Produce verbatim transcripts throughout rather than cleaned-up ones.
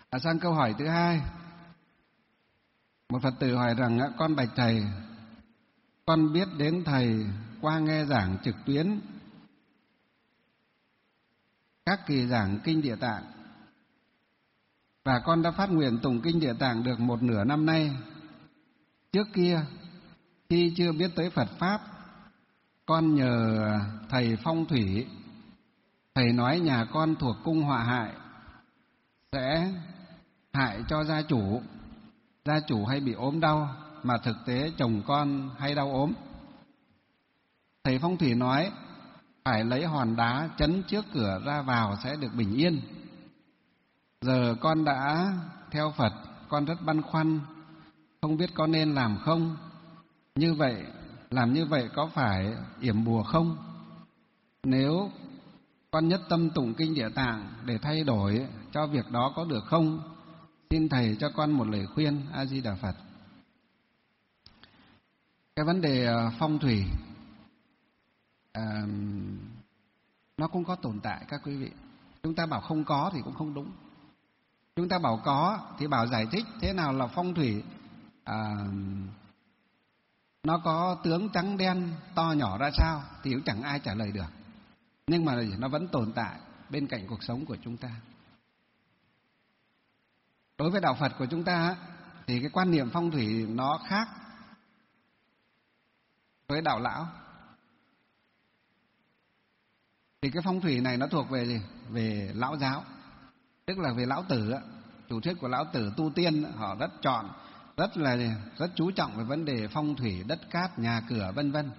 À, sang câu hỏi thứ hai, một Phật tử hỏi rằng: con bạch thầy, con biết đến thầy qua nghe giảng trực tuyến các kỳ giảng kinh Địa Tạng, và con đã phát nguyện tụng kinh Địa Tạng được một nửa năm nay. Trước kia khi chưa biết tới Phật pháp, con nhờ thầy phong thủy, thầy nói nhà con thuộc cung họa hại, sẽ hại cho gia chủ, gia chủ hay bị ốm đau, mà thực tế chồng con hay đau ốm. Thầy phong thủy nói phải lấy hòn đá chấn trước cửa ra vào sẽ được bình yên. Giờ con đã theo Phật, con rất băn khoăn, không biết có nên làm không. Như vậy, làm như vậy có phải yểm bùa không? Nếu con nhất tâm tụng kinh Địa Tạng để thay đổi cho việc đó có được không? Xin thầy cho con một lời khuyên. A Di Đà Phật. Cái vấn đề phong thủy à, nó cũng có tồn tại các quý vị. Chúng ta bảo không có thì cũng không đúng. Chúng ta bảo có thì bảo giải thích thế nào là phong thủy. À, nó có tướng trắng đen, to nhỏ ra sao thì cũng chẳng ai trả lời được. Nhưng mà nó vẫn tồn tại bên cạnh cuộc sống của chúng ta. Đối với đạo Phật của chúng ta thì cái quan niệm phong thủy nó khác với đạo lão. Thì cái phong thủy này nó thuộc về gì? Về lão giáo, tức là về lão tử. Chủ thuyết của lão tử tu tiên họ rất chọn, rất là rất chú trọng về vấn đề phong thủy, đất cát, nhà cửa vân vân.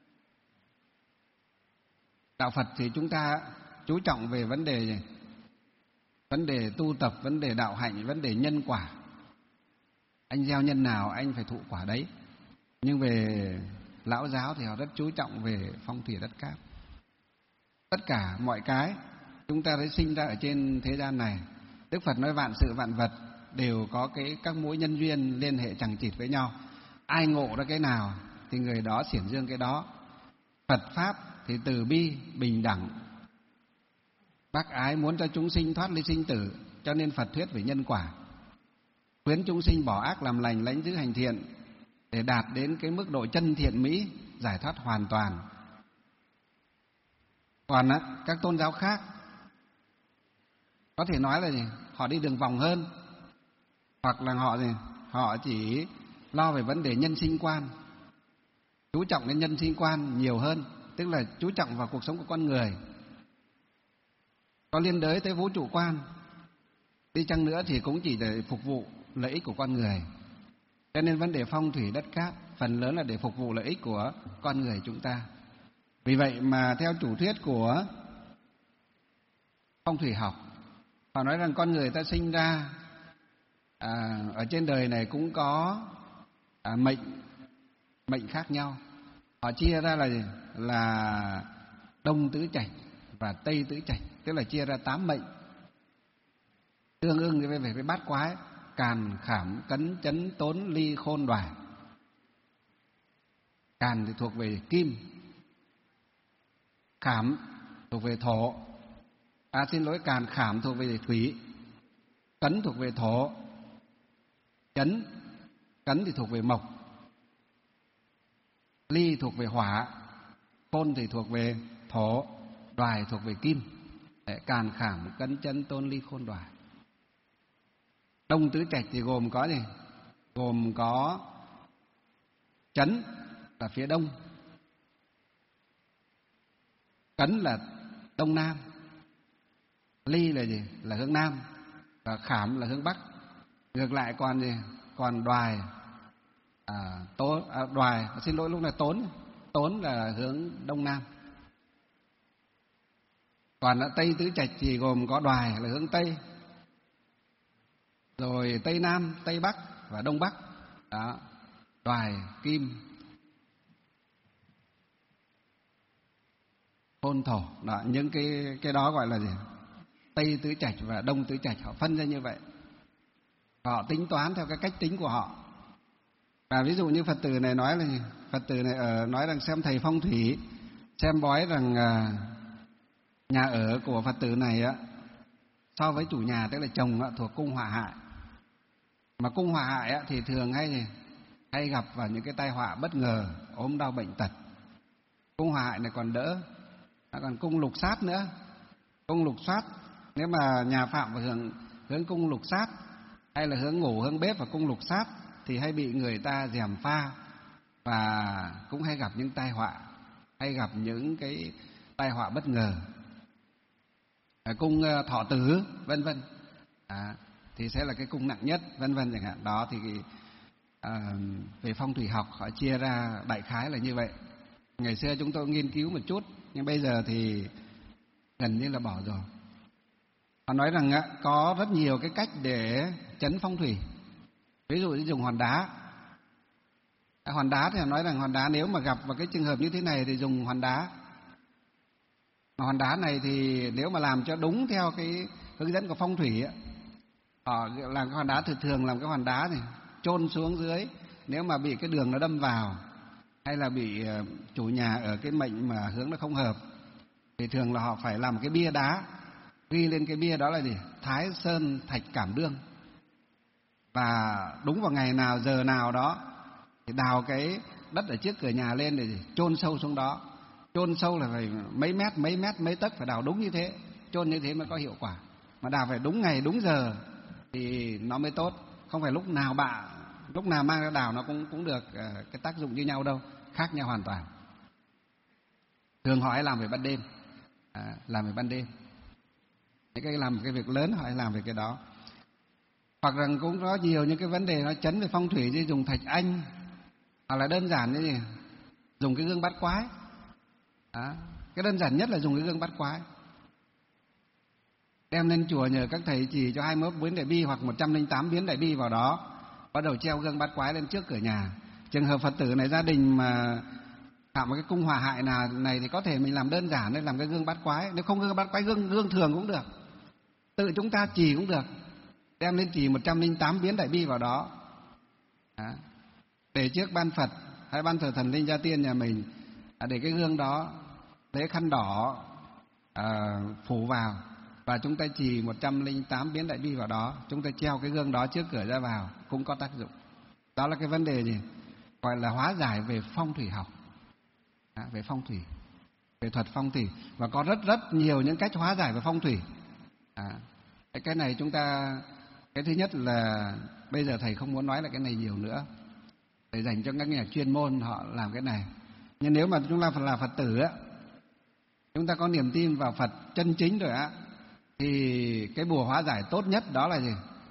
Đạo Phật thì chúng ta chú trọng về vấn đề gì? Vấn đề tu tập, vấn đề đạo hạnh, vấn đề nhân quả. Anh gieo nhân nào anh phải thụ quả đấy. Nhưng về lão giáo thì họ rất chú trọng về phong thủy đất cát. Tất cả mọi cái chúng ta đã sinh ra ở trên thế gian này, Đức Phật nói vạn sự vạn vật đều có cái các mối nhân duyên liên hệ chằng chịt với nhau. Ai ngộ ra cái nào thì người đó xiển dương cái đó. Phật pháp thì từ bi, bình đẳng, bác ái, muốn cho chúng sinh thoát ly sinh tử, cho nên Phật thuyết về nhân quả, khuyến chúng sinh bỏ ác làm lành, lánh dữ hành thiện, để đạt đến cái mức độ chân thiện mỹ, giải thoát hoàn toàn. Còn á, các tôn giáo khác có thể nói là gì? Họ đi đường vòng hơn, hoặc là họ gì? Họ chỉ lo về vấn đề nhân sinh quan, chú trọng đến nhân sinh quan nhiều hơn, tức là chú trọng vào cuộc sống của con người. Có liên đới tới vũ trụ quan, đi chăng nữa thì cũng chỉ để phục vụ lợi ích của con người. Cho nên vấn đề phong thủy đất cát phần lớn là để phục vụ lợi ích của con người chúng ta. Vì vậy mà theo chủ thuyết của phong thủy học, họ nói rằng con người ta sinh ra à, ở trên đời này cũng có à, mệnh mệnh khác nhau. Họ chia ra là gì? Là Đông tứ trạch và Tây tứ trạch, tức là chia ra tám mệnh, tương ưng với về cái bát quái: Càn, Khảm, Cấn, Chấn, Tốn, Ly, Khôn, Đoài. Càn thì thuộc về kim, Khảm thuộc về thổ, à xin lỗi, Càn Khảm thuộc về thủy, Cấn thuộc về thổ, Chấn, Cấn thì thuộc về mộc, Ly thuộc về hỏa, Khôn thì thuộc về thổ, Đoài thuộc về kim. Để Càn, Khảm, Cấn, Chấn, Tốn, Ly, Khôn, Đoài. Đông tứ trạch thì gồm có gì? Gồm có Chấn là phía đông, Cấn là đông nam, Ly là gì? Là hướng nam, và Khảm là hướng bắc. Ngược lại còn gì? Còn Đoài, à, tố, à, Đoài, xin lỗi lúc này Tốn, Tốn là hướng đông nam. Còn ở Tây tứ trạch thì gồm có Đoài là hướng tây, rồi Tây Nam, Tây Bắc và Đông Bắc. Đó, Đoài, Kim, Khôn, Thổ. Đó, những cái cái đó gọi là gì? Tây tứ trạch và Đông tứ trạch, họ phân ra như vậy. Họ tính toán theo cái cách tính của họ. Và ví dụ như Phật tử này nói là gì? Phật tử này ở nói rằng xem thầy phong thủy, xem bói rằng à, nhà ở của Phật tử này á so với chủ nhà, tức là chồng thuộc cung hỏa hại. Mà cung hỏa hại thì thường hay hay gặp vào những cái tai họa bất ngờ, ốm đau bệnh tật. Cung hỏa hại này còn đỡ, còn cung lục sát nữa. Cung lục sát, nếu mà nhà phạm vào hướng hướng cung lục sát, hay là hướng ngủ, hướng bếp và cung lục sát, thì hay bị người ta gièm pha và cũng hay gặp những tai họa, hay gặp những cái tai họa bất ngờ. Cung thọ tử vân vân à, thì sẽ là cái cung nặng nhất, vân vân chẳng hạn. Đó thì à, về phong thủy học họ chia ra đại khái là như vậy. Ngày xưa chúng tôi nghiên cứu một chút, nhưng bây giờ thì gần như là bỏ rồi. Họ nói rằng có rất nhiều cái cách để chấn phong thủy. Ví dụ như dùng hòn đá. Hòn đá thì họ nói rằng hòn đá nếu mà gặp vào cái trường hợp như thế này thì dùng hòn đá. Mà hòn đá này thì nếu mà làm cho đúng theo cái hướng dẫn của phong thủy ấy, họ làm cái hòn đá thường thường làm cái hòn đá này chôn xuống dưới, nếu mà bị cái đường nó đâm vào hay là bị chủ nhà ở cái mệnh mà hướng nó không hợp thì thường là họ phải làm cái bia đá, ghi lên cái bia đó là gì? Thái Sơn Thạch Cảm Đương. Và đúng vào ngày nào giờ nào đó thì đào cái đất ở trước cửa nhà lên để chôn sâu xuống đó. Chôn sâu là phải mấy mét, mấy mét, mấy tấc, phải đào đúng như thế, chôn như thế mới có hiệu quả. Mà đào phải đúng ngày, đúng giờ thì nó mới tốt. Không phải lúc nào bạ, lúc nào mang ra đào nó cũng cũng được cái tác dụng như nhau đâu, khác nhau hoàn toàn. Thường họ hay làm về ban đêm, à, làm về ban đêm. Những cái làm cái việc lớn họ hay làm về cái đó. Hoặc rằng cũng có nhiều những cái vấn đề nó chấn về phong thủy như dùng thạch anh, hoặc là đơn giản như gì dùng cái gương bát quái. À, cái đơn giản nhất là dùng cái gương bát quái, đem lên chùa nhờ các thầy chỉ cho hai mươi mốt biến đại bi hoặc một trăm lẻ tám biến đại bi vào đó, bắt đầu treo gương bát quái lên trước cửa nhà. Trường hợp Phật tử này gia đình mà phạm một cái cung hỏa hại nào này thì có thể mình làm đơn giản, nên làm cái gương bát quái. Nếu không gương bát quái, gương gương thường cũng được, tự chúng ta trì cũng được, đem lên trì một trăm lẻ tám biến đại bi vào đó. À, để trước ban Phật hay ban thờ thần linh gia tiên nhà mình, à, để cái gương đó lấy khăn đỏ à, phủ vào và chúng ta trì một trăm lẻ tám biến đại bi vào đó, chúng ta treo cái gương đó trước cửa ra vào cũng có tác dụng. Đó là cái vấn đề gì gọi là hóa giải về phong thủy học, à, về phong thủy, về thuật phong thủy, và có rất rất nhiều những cách hóa giải về phong thủy. À, cái này chúng ta, cái thứ nhất là bây giờ thầy không muốn nói là cái này nhiều nữa, để dành cho các nhà chuyên môn họ làm cái này. Nhưng nếu mà chúng ta là Phật tử á, chúng ta có niềm tin vào Phật chân chính rồi á, thì cái bùa hóa giải tốt nhất đó là gì?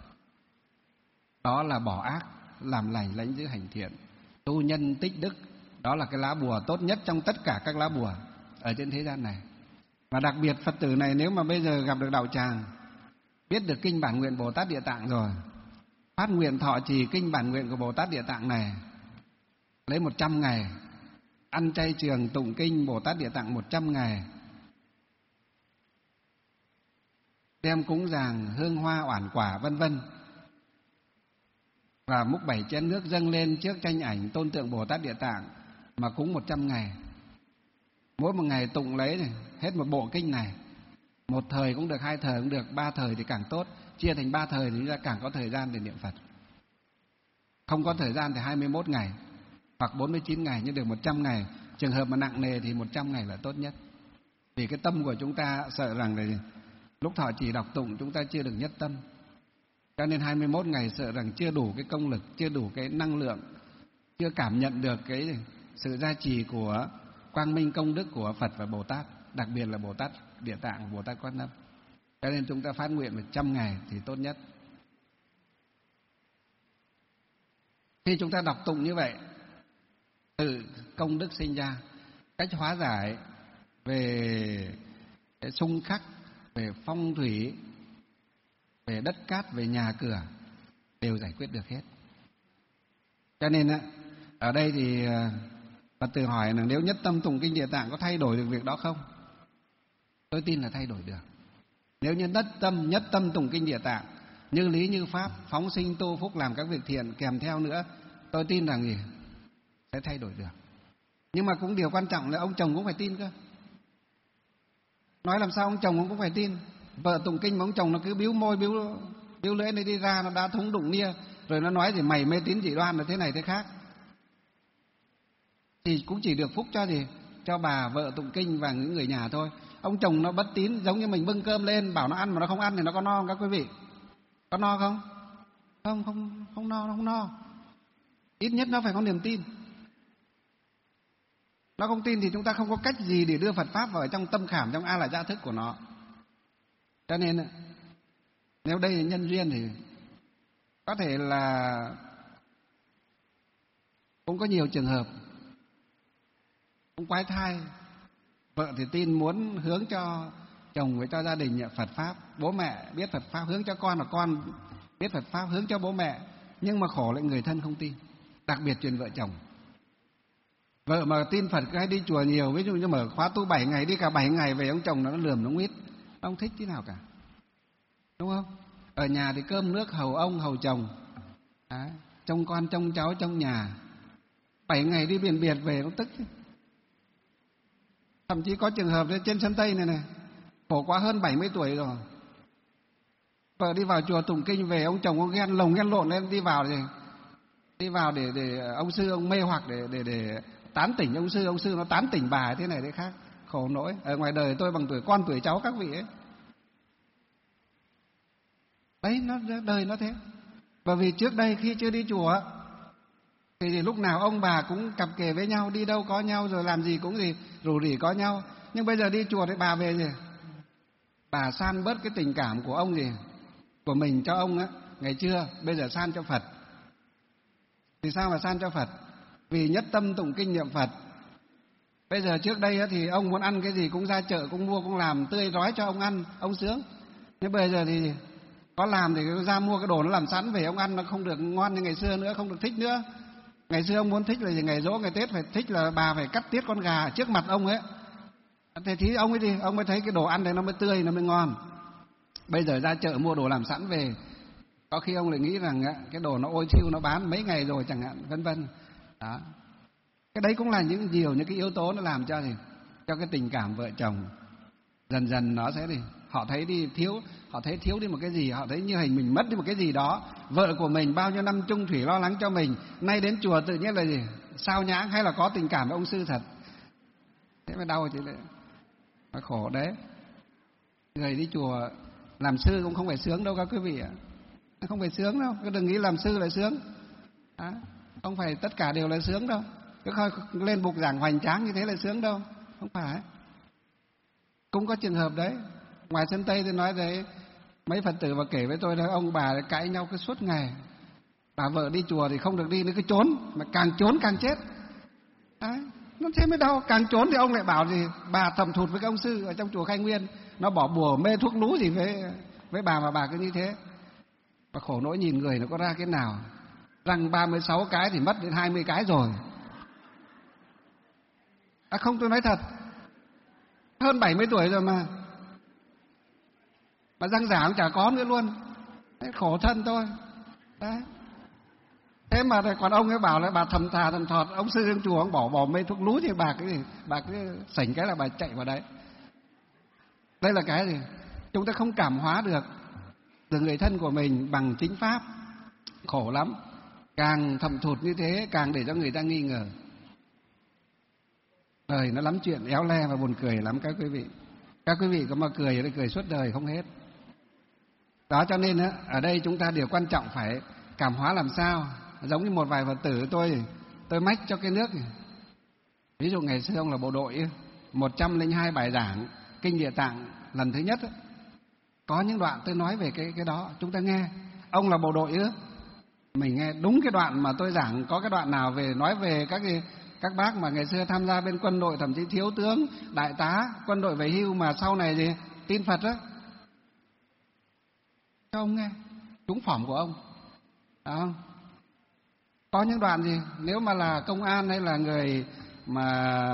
Đó là bỏ ác, làm lành, lãnh giữ hành thiện, tu nhân tích đức. Đó là cái lá bùa tốt nhất trong tất cả các lá bùa ở trên thế gian này. Và đặc biệt Phật tử này nếu mà bây giờ gặp được đạo tràng, biết được kinh bản nguyện Bồ Tát Địa Tạng rồi, phát nguyện thọ trì kinh bản nguyện của Bồ Tát Địa Tạng này, lấy một trăm ngày, ăn chay trường tụng kinh Bồ Tát Địa Tạng một trăm ngày, đem cúng dường hương hoa oản quả vân vân, và múc bảy chén nước dâng lên trước tranh ảnh tôn tượng Bồ Tát Địa Tạng mà cúng một trăm ngày. Mỗi một ngày tụng lấy này, hết một bộ kinh này, một thời cũng được, hai thời cũng được, ba thời thì càng tốt. Chia thành ba thời thì chúng ta càng có thời gian để niệm Phật. Không có thời gian thì hai mươi mốt ngày hoặc bốn mươi chín ngày, nhưng được một trăm ngày. Trường hợp mà nặng nề thì một trăm ngày là tốt nhất. Vì cái tâm của chúng ta sợ rằng là lúc thọ trì đọc tụng chúng ta chưa được nhất tâm, cho nên hai mươi mốt ngày sợ rằng chưa đủ cái công lực, chưa đủ cái năng lượng, chưa cảm nhận được cái sự gia trì của quang minh công đức của Phật và Bồ Tát, đặc biệt là Bồ Tát Địa Tạng và Bồ Tát Quan Âm. Cho nên chúng ta phát nguyện một trăm ngày thì tốt nhất. Khi chúng ta đọc tụng như vậy, tự công đức sinh ra, cách hóa giải về cái xung khắc, về phong thủy, về đất cát, về nhà cửa đều giải quyết được hết. Cho nên ở đây thì Phật tử hỏi là nếu nhất tâm tụng kinh Địa Tạng có thay đổi được việc đó không? Tôi tin là thay đổi được. Nếu như nhất tâm, nhất tâm tụng kinh Địa Tạng, như lý như pháp, phóng sinh tu phúc, làm các việc thiện kèm theo nữa, tôi tin rằng gì? Sẽ thay đổi được. Nhưng mà cũng điều quan trọng là ông chồng cũng phải tin cơ. Nói làm sao ông chồng cũng phải tin. Vợ tụng kinh mà ông chồng nó cứ biếu môi biếu biếu lưỡi này đi ra, nó đá thúng đụng nia, rồi nó nói gì mày mê tín dị đoan là thế này thế khác, thì cũng chỉ được phúc cho gì, cho bà vợ tụng kinh và những người nhà thôi. Ông chồng nó bất tín, giống như mình bưng cơm lên bảo nó ăn mà nó không ăn thì nó có no không các quý vị? Có no không? Không, không, không no, không no. Ít nhất nó phải có niềm tin. Nó không tin thì chúng ta không có cách gì để đưa Phật pháp vào trong tâm khảm, trong a la gia thức của nó. Cho nên nếu đây là nhân duyên thì có thể là cũng có nhiều trường hợp cũng quái thai, vợ thì tin muốn hướng cho chồng với cho gia đình nhận Phật pháp, bố mẹ biết Phật pháp hướng cho con, là con biết Phật pháp hướng cho bố mẹ, nhưng mà khổ lại người thân không tin, đặc biệt chuyện vợ chồng. Vợ mà tin Phật cứ hay đi chùa nhiều, ví dụ như mở khóa tu bảy ngày đi cả bảy ngày về, ông chồng nó lườm nó nguyết, ông thích thế nào cả, đúng không? Ở nhà thì cơm nước hầu ông hầu chồng, à, trông con trông cháu trong nhà, bảy ngày đi biển biệt về nó tức. Thậm chí có trường hợp trên sân Tây này này, khổ quá hơn bảy mươi tuổi rồi, vợ đi vào chùa tụng kinh về, ông chồng ông ghen lồng ghen lộn lên đi vào thì đi vào để để ông sư ông mê hoặc để để để tán tỉnh ông sư, ông sư nó tán tỉnh bà thế này thế khác, khổ nỗi. Ở ngoài đời tôi bằng tuổi con tuổi cháu các vị ấy. Đấy, nó đời nó thế. Bởi vì trước đây khi chưa đi chùa thì, thì lúc nào ông bà cũng cặp kè với nhau, đi đâu có nhau, rồi làm gì cũng gì rủ rỉ có nhau. Nhưng bây giờ đi chùa thì bà về gì, bà san bớt cái tình cảm của ông gì của mình cho ông á, ngày trưa bây giờ san cho Phật. Vì sao mà san cho Phật? Vì nhất tâm tụng kinh niệm Phật. Bây giờ trước đây á, thì ông muốn ăn cái gì cũng ra chợ cũng mua cũng làm tươi rói cho ông ăn, ông sướng. Nhưng bây giờ thì có làm thì ra mua cái đồ nó làm sẵn về ông ăn, nó không được ngon như ngày xưa nữa, không được thích nữa. Ngày xưa ông muốn thích là gì? Ngày giỗ ngày Tết phải thích là bà phải cắt tiết con gà trước mặt ông ấy, thế thì ông ấy gì ông mới thấy cái đồ ăn đấy nó mới tươi, nó mới ngon. Bây giờ ra chợ mua đồ làm sẵn về, có khi ông lại nghĩ rằng cái đồ nó ôi thiêu, nó bán mấy ngày rồi chẳng hạn, vân vân. Đó, cái đấy cũng là những nhiều những cái yếu tố nó làm cho gì cho cái tình cảm vợ chồng dần dần nó sẽ gì họ thấy đi thiếu, họ thấy thiếu đi một cái gì, họ thấy như hình mình mất đi một cái gì đó. Vợ của mình bao nhiêu năm chung thủy lo lắng cho mình, nay đến chùa tự nhiên là gì sao nhãng, hay là có tình cảm với ông sư thật, thế mới đau chứ lại nó khổ đấy. Người đi chùa làm sư cũng không phải sướng đâu các quý vị ạ, không phải sướng đâu, cứ đừng nghĩ làm sư là sướng, à, không phải tất cả đều là sướng đâu, cứ coi lên bục giảng hoành tráng như thế là sướng đâu, không phải. Cũng có trường hợp đấy, ngoài sân Tây thì nói đấy, mấy Phật tử mà kể với tôi là ông bà cãi nhau cứ suốt ngày, bà vợ đi chùa thì không được đi, nó cứ trốn, mà càng trốn càng chết. Đấy, nó thế mới đau, càng trốn thì ông lại bảo gì bà thầm thụt với các ông sư ở trong chùa Khai Nguyên, nó bỏ bùa mê thuốc lú gì với với bà mà bà cứ như thế. Và khổ nỗi nhìn người nó có ra cái nào, răng ba mươi sáu cái thì mất đến hai mươi cái rồi. À không, tôi nói thật, hơn bảy mươi tuổi rồi mà mà răng giả cũng chả có nữa luôn. Đấy, khổ thân tôi. Đấy. Thế mà còn ông ấy bảo là bà thầm thà thầm thọt, ông sư trong chùa ông bỏ bỏ mê thuốc lú thì bà cái gì, bà cứ sảnh cái là bà chạy vào đấy. Đây là cái gì? Chúng ta không cảm hóa được từ người thân của mình bằng chính pháp, khổ lắm. Càng thầm thụt như thế càng để cho người ta nghi ngờ. Đời nó lắm chuyện éo le và buồn cười lắm các quý vị. Các quý vị có mà cười thì cười suốt đời không hết. Đó cho nên ở đây chúng ta điều quan trọng phải cảm hóa làm sao. Giống như một vài Phật tử tôi tôi mách cho cái nước. Ví dụ ngày xưa ông là bộ đội, một trăm lẻ hai bài giảng Kinh Địa Tạng lần thứ nhất. Có những đoạn tôi nói về cái cái đó, chúng ta nghe. Ông là bộ đội ư? Mình nghe đúng cái đoạn mà tôi giảng, có cái đoạn nào về nói về các cái các bác mà ngày xưa tham gia bên quân đội, thậm chí thiếu tướng, đại tá, quân đội về hưu mà sau này gì tin Phật á, cho ông nghe, trúng phỏng của ông, phải không? Có những đoạn gì, nếu mà là công an hay là người mà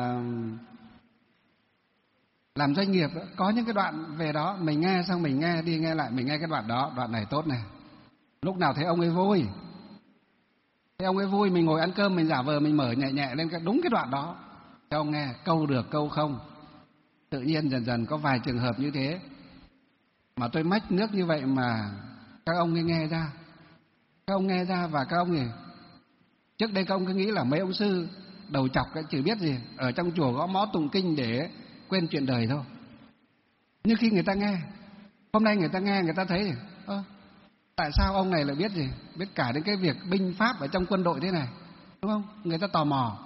làm doanh nghiệp đó, có những cái đoạn về đó mình nghe xong mình nghe đi nghe lại, mình nghe cái đoạn đó, đoạn này tốt này, lúc nào thấy ông ấy vui. Thế ông ấy vui, mình ngồi ăn cơm mình giả vờ mình mở nhẹ nhẹ lên cái đúng cái đoạn đó cho ông nghe, câu được câu không. Tự nhiên dần dần có vài trường hợp như thế. Mà tôi mách nước như vậy mà các ông nghe nghe ra. Các ông nghe ra và các ông thì trước đây các ông cứ nghĩ là mấy ông sư đầu chọc cái chỉ biết gì ở trong chùa gõ mõ tụng kinh để quên chuyện đời thôi. Nhưng khi người ta nghe, hôm nay người ta nghe người ta thấy ơ, tại sao ông này lại biết gì, biết cả đến cái việc binh pháp ở trong quân đội thế này, đúng không? Người ta tò mò,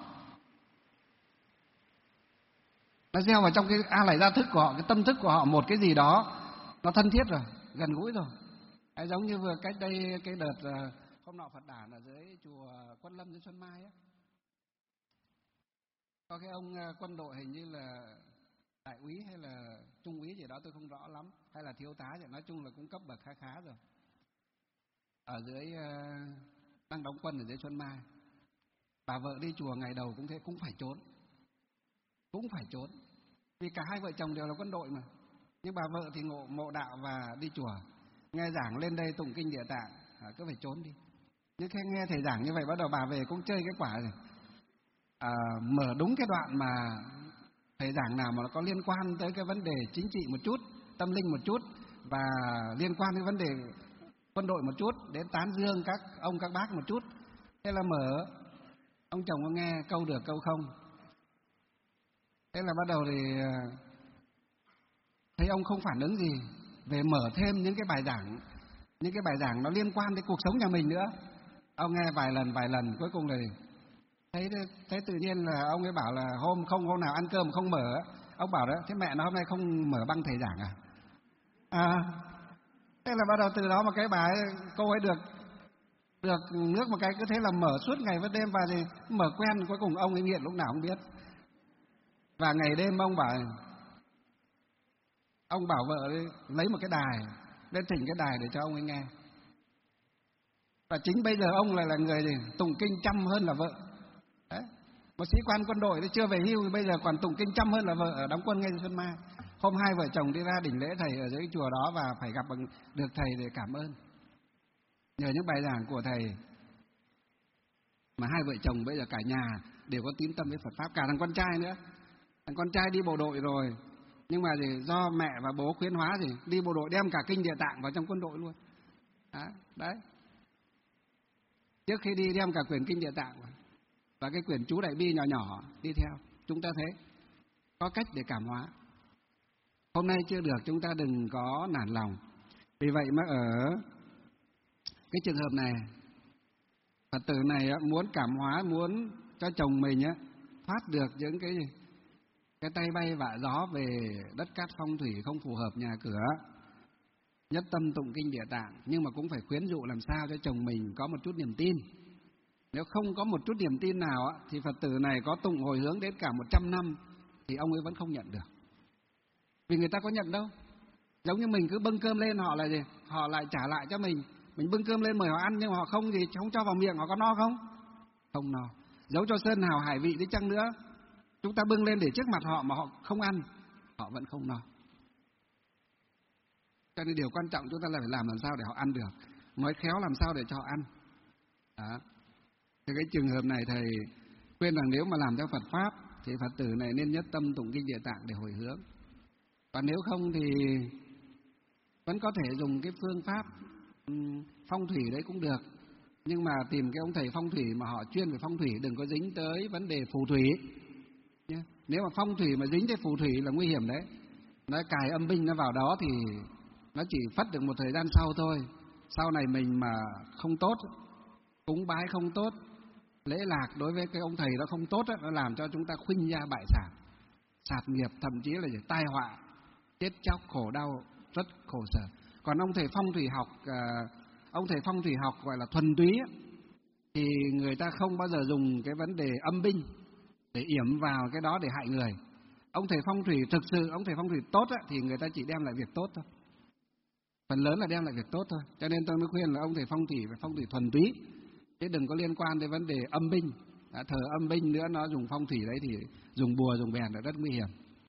nó gieo vào trong cái a lại gia thức của họ, cái tâm thức của họ một cái gì đó nó thân thiết rồi, gần gũi rồi. Đấy, giống như vừa cách đây cái đợt hôm nọ Phật đản ở dưới chùa Quân Lâm dưới Xuân Mai ấy, có cái ông quân đội hình như là đại úy hay là trung úy gì đó tôi không rõ lắm, hay là thiếu tá, thì nói chung là cũng cấp bậc khá khá rồi, ở dưới đang đóng quân ở dưới Xuân Mai. Bà vợ đi chùa ngày đầu cũng thế, cũng phải trốn, cũng phải trốn, vì cả hai vợ chồng đều là quân đội mà. Nhưng bà vợ thì ngộ mộ đạo và đi chùa, nghe giảng lên đây tụng kinh Địa Tạng, à, cứ phải trốn đi. Nhưng khi nghe thầy giảng như vậy, bắt đầu bà về cũng chơi cái quả rồi, à, mở đúng cái đoạn mà thầy giảng nào mà nó có liên quan tới cái vấn đề chính trị một chút, tâm linh một chút, và liên quan đến vấn đề quân đội một chút, đến tán dương các ông các bác một chút. Thế là mở, ông chồng có nghe câu được câu không. Thế là bắt đầu thì thấy ông không phản ứng gì, về mở thêm những cái bài giảng, những cái bài giảng nó liên quan đến cuộc sống nhà mình nữa. Ông nghe vài lần vài lần, cuối cùng là thấy thấy tự nhiên là ông ấy bảo là hôm không hôm nào ăn cơm không mở. Ông bảo đó, thế mẹ nó hôm nay không mở băng thầy giảng à? À, thế là bắt đầu từ đó mà cái bà ấy, cô ấy được được nước một cái cứ thế là mở suốt ngày với đêm, và thì mở quen, cuối cùng ông ấy nghiện lúc nào không biết. Và ngày đêm ông bảo ông bảo vợ ấy, lấy một cái đài lên thỉnh cái đài để cho ông ấy nghe. Và chính bây giờ ông lại là người gì tụng kinh chăm hơn là vợ. Đấy, một sĩ quan quân đội thì chưa về hưu, bây giờ còn tụng kinh chăm hơn là vợ ở đóng quân ngay Xuân Mai. Hôm hai vợ chồng đi ra đỉnh lễ thầy ở dưới chùa đó và phải gặp được thầy để cảm ơn. Nhờ những bài giảng của thầy mà hai vợ chồng bây giờ cả nhà đều có tín tâm với Phật pháp, cả thằng con trai nữa. Thằng con trai đi bộ đội rồi, nhưng mà thì do mẹ và bố khuyến hóa gì đi bộ đội đem cả kinh Địa Tạng vào trong quân đội luôn. Đấy, đấy. Trước khi đi đem cả quyển kinh Địa Tạng và cái quyển chú Đại Bi nhỏ nhỏ đi theo. Chúng ta thấy có cách để cảm hóa. Hôm nay chưa được, chúng ta đừng có nản lòng. Vì vậy mà ở cái trường hợp này, Phật tử này muốn cảm hóa, muốn cho chồng mình thoát được những cái cái tay bay vạ gió về đất cát phong thủy không phù hợp nhà cửa, nhất tâm tụng kinh Địa Tạng, nhưng mà cũng phải khuyến dụ làm sao cho chồng mình có một chút niềm tin. Nếu không có một chút niềm tin nào thì Phật tử này có tụng hồi hướng đến cả một trăm năm thì ông ấy vẫn không nhận được. Vì người ta có nhận đâu. Giống như mình cứ bưng cơm lên, họ là gì? Họ lại trả lại cho mình. Mình bưng cơm lên mời họ ăn, nhưng họ không gì, không cho vào miệng, họ có no không? Không no. Giấu cho sơn hào hải vị đi chăng nữa, chúng ta bưng lên để trước mặt họ mà họ không ăn, họ vẫn không no. Cho nên điều quan trọng chúng ta là phải làm làm sao để họ ăn được, nói khéo làm sao để cho họ ăn. Đó. Thì cái trường hợp này thầy khuyên rằng nếu mà làm theo Phật pháp thì Phật tử này nên nhất tâm tụng kinh Địa Tạng để hồi hướng. Còn nếu không thì vẫn có thể dùng cái phương pháp phong thủy đấy cũng được, nhưng mà tìm cái ông thầy phong thủy mà họ chuyên về phong thủy, đừng có dính tới vấn đề phù thủy. Nếu mà phong thủy mà dính tới phù thủy là nguy hiểm đấy. Nó cài âm binh nó vào đó thì nó chỉ phất được một thời gian sau thôi. Sau này mình mà không tốt, cúng bái không tốt, lễ lạc đối với cái ông thầy đó không tốt, nó làm cho chúng ta khuynh gia bại sản, sạt nghiệp, thậm chí là tai họa, chết chóc, khổ đau, rất khổ sở. Còn ông thầy phong thủy học, ông thầy phong thủy học gọi là thuần túy thì người ta không bao giờ dùng cái vấn đề âm binh để yểm vào cái đó để hại người. Ông thầy phong thủy thực sự, ông thầy phong thủy tốt á, thì người ta chỉ đem lại việc tốt thôi. Phần lớn là đem lại việc tốt thôi. Cho nên tôi mới khuyên là ông thầy phong thủy phải phong thủy thuần túy, chứ đừng có liên quan đến vấn đề âm binh. Đã thờ âm binh nữa, nó dùng phong thủy đấy thì dùng bùa dùng bèn là rất nguy hiểm.